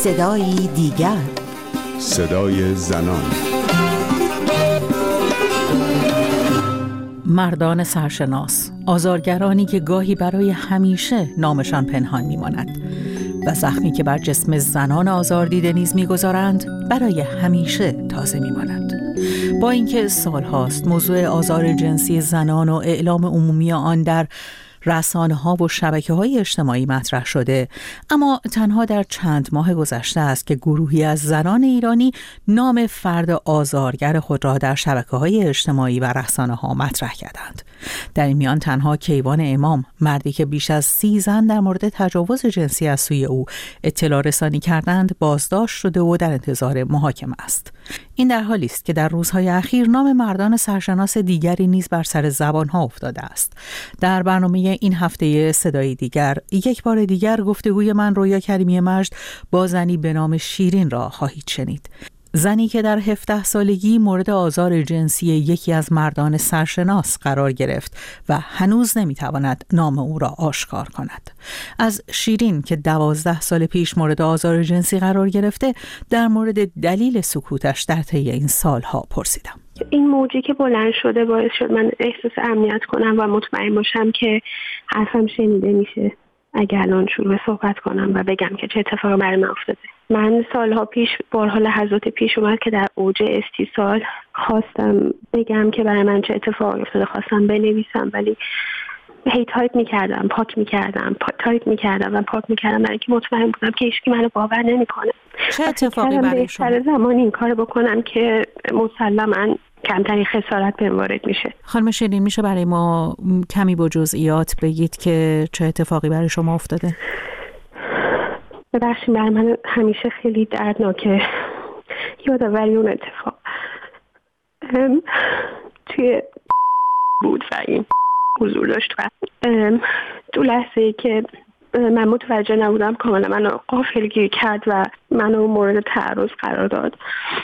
صدایی دیگر، صدای زنان. مردان سرشناس، آزارگرانی که گاهی برای همیشه نامشان پنهان می‌ماند و زخمی که بر جسم زنان آزاردیده نیز می‌گذارند برای همیشه تازه می‌ماند. با اینکه سال‌هاست موضوع آزار جنسی زنان و اعلام عمومی آن در رسانه‌ها و شبکه‌های اجتماعی مطرح شده، اما تنها در چند ماه گذشته است که گروهی از زنان ایرانی نام فرد آزارگر خود را در شبکه‌های اجتماعی و رسانه‌ها مطرح کردند. در این میان تنها کیوان امام، مردی که بیش از 30 زن در مورد تجاوز جنسی از سوی او اطلاع رسانی کردند، بازداشت شده و در انتظار محاکمه است. این در حالی است که در روزهای اخیر نام مردان سرشناس دیگری نیز بر سر زبان‌ها افتاده است. در برنامه این هفته صدای دیگر، یک بار دیگر گفتگوی من رویا کریمی مجد با زنی به نام شیرین را خواهید شنید. زنی که در 17 سالگی مورد آزار جنسی یکی از مردان سرشناس قرار گرفت و هنوز نمیتواند نام او را آشکار کند. از شیرین که 12 سال پیش مورد آزار جنسی قرار گرفته، در مورد دلیل سکوتش در طی این سالها پرسیدم. این موجی که بلند شده باعث شد من احساس امنیت کنم و مطمئن باشم که حرفم شنیده میشه اگر الان شروع به صحبت کنم و بگم که چه اتفاقی برای من افتاده. من سالها پیش، بارها لحظات پیش اومد که در اوج استیصال خواستم بگم که برای من چه اتفاقی افتاده، خواستم بنویسم ولی هی تایپ میکردم، پاک میکردم، تایپ میکردم و پاک میکردم، برای اینکه مطمئن بودم که هیچکی منو باور نمیکنه. چه اتفاقی برای شما؟ بهتره زمانی این کارو بکنم که مسلماً کمترین خسارت بهم وارد میشه. خانم شیرین، میشه برای ما کمی با جزئیات بگید که چه اتفاقی برای شما افتاده؟ ببخشید، برای من همیشه خیلی دردناکه یادآوری اون اتفاق. توی بود و این حضور داشت و تو لحظه‌ای که من متوجه نبودم کاملا منو غافلگیر کرد و منو مورد تعرض قرار داد.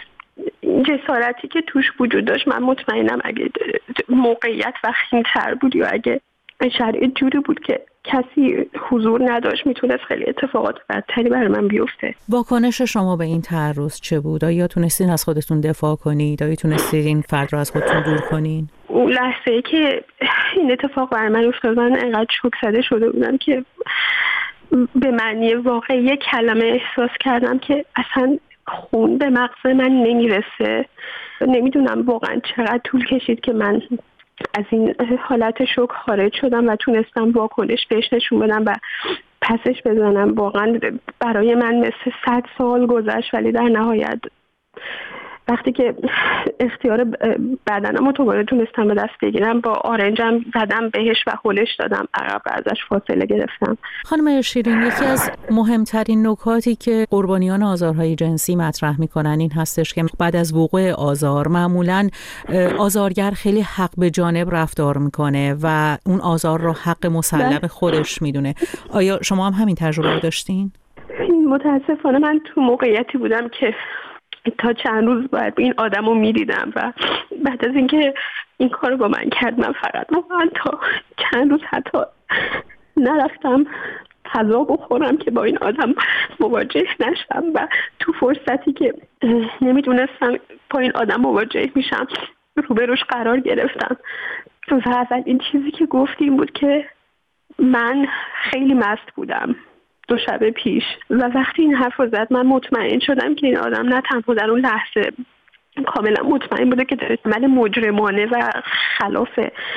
جسارتی که توش وجود داشت، من مطمئنم اگه موقعیت وخیم‌تر بود یا اگه شرایط جوری بود که کسی حضور نداشت، میتونست خیلی اتفاقات بدتری برای من بیفته. واکنش شما به این تعرض چه بود؟ آیا تونستین از خودتون دفاع کنید؟ آیا تونستین این فرد رو از خودتون دور کنین؟ اون لحظه‌ای که این اتفاق برای من افتاد، من انقدر شوک زده شده بودم که به معنی واقعی کلمه احساس کردم که اصلا خون به مغز من نمیرسه. نمیدونم واقعا چقدر طول کشید که من از این حالت شوک خارج شدم و تونستم واکنش بهش نشون بدم و پسش بزنم. واقعا برای من مثل 100 سال گذشت، ولی در نهایت وقتی که اختیار بدنم رو دوباره تونستم به دست بگیرم، با آرنجم زدم بهش و هلش دادم عقب و ازش فاصله گرفتم. خانم شیرین، یکی از مهمترین نکاتی که قربانیان آزارهای جنسی مطرح میکنن این هستش که بعد از وقوع آزار معمولاً آزارگر خیلی حق به جانب رفتار میکنه و اون آزار رو حق مسلم خودش میدونه. آیا شما هم همین تجربه رو داشتین؟ متاسفانه من تو موقعیتی بودم که تا چند روز باید این آدم رو میدیدم و بعد از اینکه این کار رو با من کرد، من فقط واقعا تا چند روز حتی نرفتم غذا بخورم که با این آدم مواجه نشم و تو فرصتی که نمیدونستم با این آدم مواجه میشم روبروش قرار گرفتم. و اول این چیزی که گفتیم بود که من خیلی مست بودم 2 شب پیش و وقتی این حرف رو زد، من مطمئن شدم که این آدم نه تنها در اون لحظه کاملا مطمئن بوده که داره عمل مجرمانه و خلاف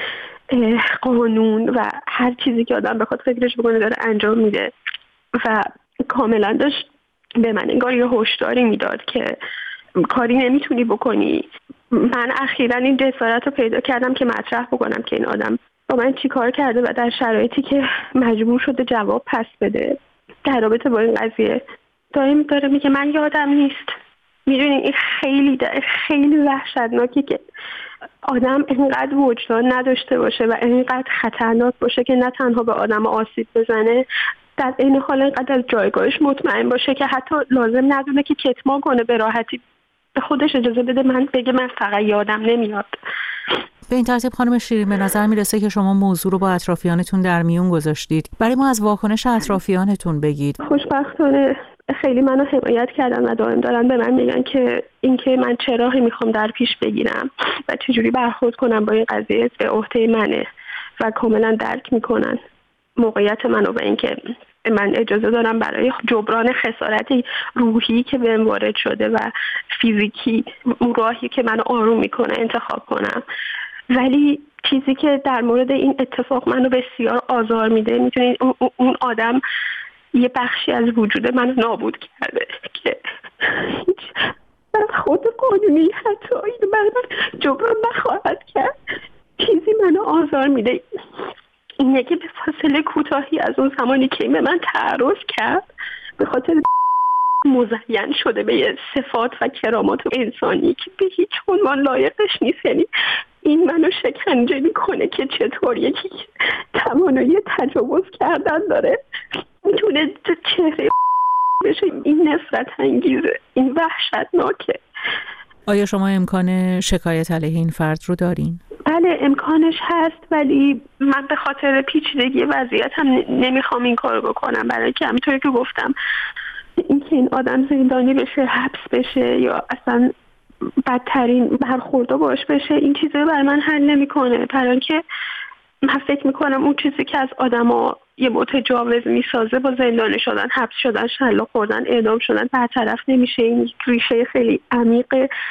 قانون و هر چیزی که آدم بخواد فکرش بکنه داره انجام میده و کاملا داشت به من انگار یه هشداری میداد که کاری نمیتونی بکنی. من اخیراً این جسارت رو پیدا کردم که مطرح بکنم که این آدم با من چی کار کرده و در شرایطی که مجبور شده جواب پس بده در رابطه با این قضیه داره میگه من یادم نیست. میدونی این خیلی وحشتناکه که آدم اینقدر وجدان نداشته باشه و اینقدر خطرناک باشه که نه تنها به آدم آسیب بزنه، در این حال اینقدر از جایگاهش مطمئن باشه که حتی لازم ندونه که کتمان کنه، به راحتی به خودش اجازه بده بگه من فقط یادم نمیاد. به این ترتیب خانم شیرین، به نظر میرسه که شما موضوع رو با اطرافیانتون در میون گذاشتید. برای ما از واکنش اطرافیانتون بگید. خوشبختانه خیلی منو حمایت کردن و دائم دارن به من میگن که اینکه من چه راهی میخوام در پیش بگیرم و چجوری برخورد کنم با این قضیه به عهده منه و کاملا درک میکنن موقعیت منو و اینکه من اجازه دارم برای جبران خسارت روحی که بهم وارد شده و فیزیکی اون راهی که منو آروم میکنه انتخاب کنم. ولی چیزی که در مورد این اتفاق منو بسیار آزار میده، میدونین اون آدم یه بخشی از وجود منو نابود کرده که هیچ خود قانونی حتی این من جبران نخواهد کرد. چیزی منو آزار میده اینه که به فاصله کوتاهی از اون زمانی که به من تعرض کرد به خاطر مزین شده به یه صفات و کرامات انسانی که به هیچ عنوان لایقش نیست. یعنی این منو شکنجه میکنه که چطور یکی که توانایی تجاوز کردن داره میتونه چهره بشه. این نفرت انگیزه، این وحشتناکه. آیا شما امکان شکایت علیه این فرد رو دارین؟ بله امکانش هست، ولی من به خاطر پیچیدگی وضعیت هم نمیخوام این کارو بکنم، برای که همینطوری که گفتم اینکه این آدم زندانی بشه، حبس بشه یا اصلا بدترین برخوردا باش بشه، این چیزا برای من حل نمیکنه. برای اینکه من فکر میکنم اون چیزی که از آدما یه متجاوز میسازه با زندانی شدن، حبس شدن، شلاق خوردن، اعدام شدن برطرف نمیشه. این ریشه خیلی عمیق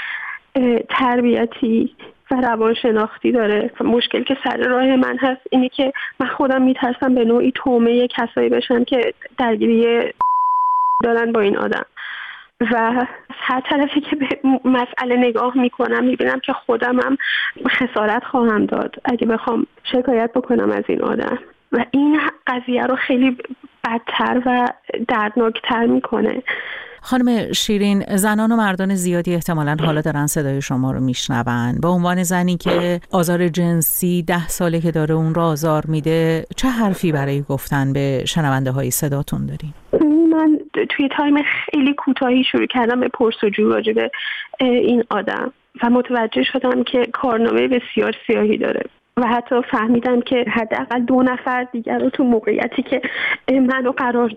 تربیتی و روانشناختی داره. مشکل که سر راه من هست اینه که من خودم میترسم به نوعی تومه کسایی بشن که درگیری دارن با این آدم و هر طرفی که به مسئله نگاه میکنم میبینم که خودم هم خسارت خواهم داد اگه بخوام شکایت بکنم از این آدم و این قضیه رو خیلی بدتر و دردناکتر میکنه. خانم شیرین، زنان و مردان زیادی احتمالاً حالا دارن صدای شما رو میشنون. به عنوان زنی که آزار جنسی 10 ساله که داره اون رو آزار میده، چه حرفی برای گفتن به شنونده های صداتون دارین؟ من توی تایم خیلی کوتاهی شروع کردم به پرسجو راجع به این آدم و متوجه شدم که کارنامه بسیار سیاهی داره و حتی فهمیدم که حداقل 2 نفر دیگر رو تو موقعیتی که منو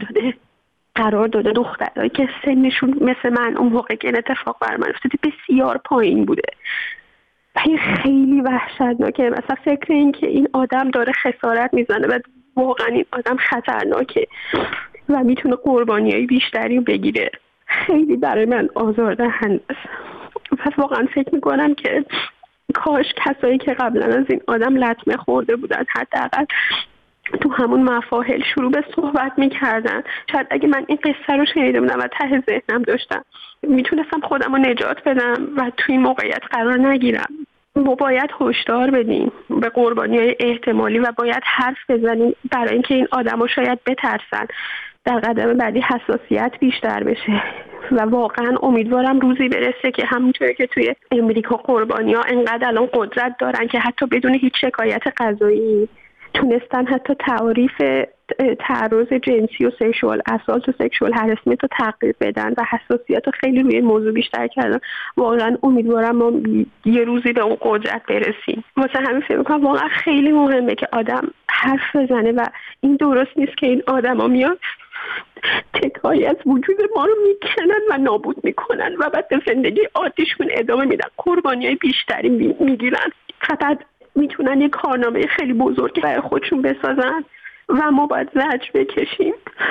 قرار داده دخترایی که سنشون مثل من اون موقع که اتفاق بر من افتاده بسیار پایین بوده و این خیلی وحشتناکه. مثلا فکر این که این آدم داره خسارت میزنه و واقعا این آدم خطرناکه و میتونه قربانیای بیشتری بگیره خیلی برای من آزاردهنده است. پس واقعا فکر میکنم که کاش کسایی که قبلا از این آدم لطمه خورده بودن حداقل تو همون مفاهل شروع به صحبت میکردن. شاید اگه من این قصه رو شنیده بودم و ته ذهنم داشتم میتونستم خودم رو نجات بدم و توی این موقعیت قرار نگیرم. ما باید هشدار بدیم به قربانیای احتمالی و باید حرف بزنیم برای اینکه این آدم‌ها شاید بترسن، در قدم بعدی حساسیت بیشتر بشه و واقعا امیدوارم روزی برسه که همونطوری که توی امریکا قربانی‌ها انقدر الان قدرت دارن که حتی بدون هیچ شکایت قضایی تونستن حتی تعریف تعرض جنسی و سکشوال اسالت و سکشوال هراسمنت رو تغییر بدن و حساسیت رو خیلی روی موضوع بیشتر کردن. واقعا امیدوارم ما یه روزی به اون قدرت برسیم. واسه همین فکر می‌کنم واقعا خیلی مهمه که آدم حرف بزنه و این درست نیست که این آدما میان تکایی از وجود ما رو میکنن و نابود میکنن و بعد به زندگی عادیشون ادامه میدن، قربانیای بیشتری میگیرن. فقط میتونن یه کارنامه خیلی بزرگی برای خودشون بسازن و ما باید زجر بکشیم.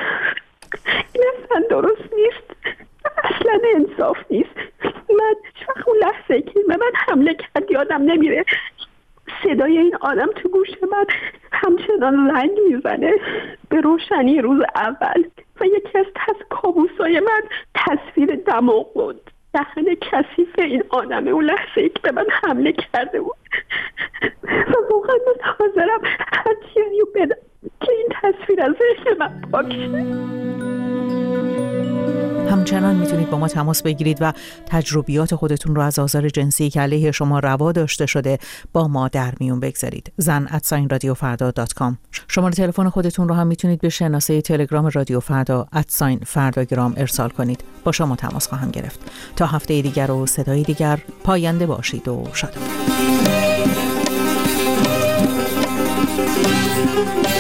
این اصلا درست نیست، اصلا انصاف نیست. من اون لحظه که به من حمله کرد یادم نمیره صدای این آدم تو گوش من همچنان رنگ میزنه به روشنی روز اول و یکی از کابوسای من تصویر دماغ بود، دهن کثیف این آدم اون لحظه که به من حمله کرده بود و واقعا من حاضرم هر چیزی رو بدم که این تصویر از ذهن من پاک شه. همچنان میتونید با ما تماس بگیرید و تجربیات خودتون رو از آزار جنسی که علیه شما روا داشته شده با ما در میون بگذارید. zan@radiofarda.com. شماره تلفن خودتون رو هم میتونید به شناسه تلگرام رادیو فردا @فردا ارسال کنید. با شما تماس خواهم گرفت. تا هفته دیگر و صدای دیگر، پاینده باشید و شاد باشید.